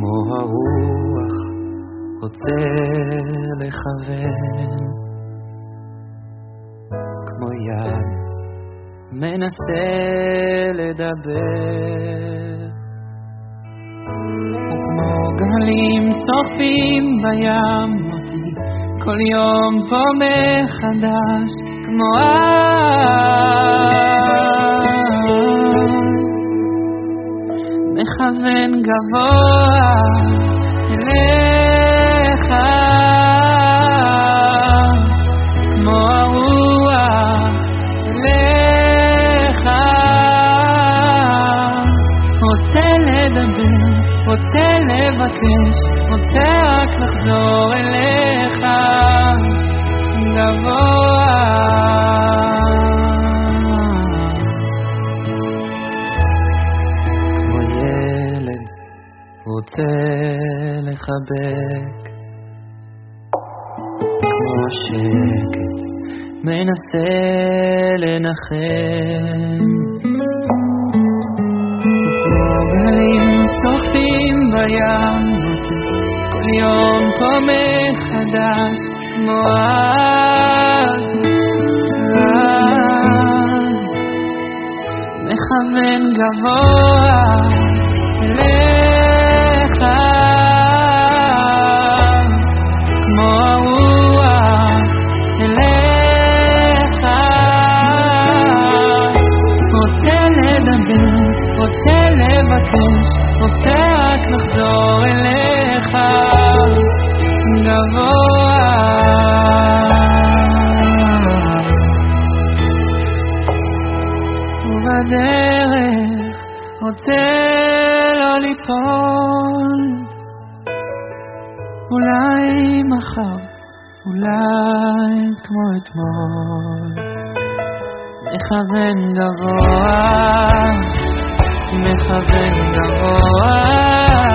כמו הרוח רוצה לכוון, כמו יד מנסה לדבר, וכמו גלים צופים בים אותי כל יום פה מחדש, כמו מכוון גבוה אליך, כמו הרוח אליך, רוצה לדבר, רוצה לבקש, רוצה רק לחזור אליך, גבוה רוצה לחבק, כמו שקט מנסה לנחם, כמו גלים צופים בים אותי כל יום פה מחדש, כמו מכוון גבוה אליך, כמו הרוח אליך, רוצה לדבר, רוצה לבקש, רוצה רק לחזור אליך, גבוה ובדרך רוצה לא ליפול, אולי מחר, אולי כמו אתמול, מכוון גבוה, מכוון גבוה.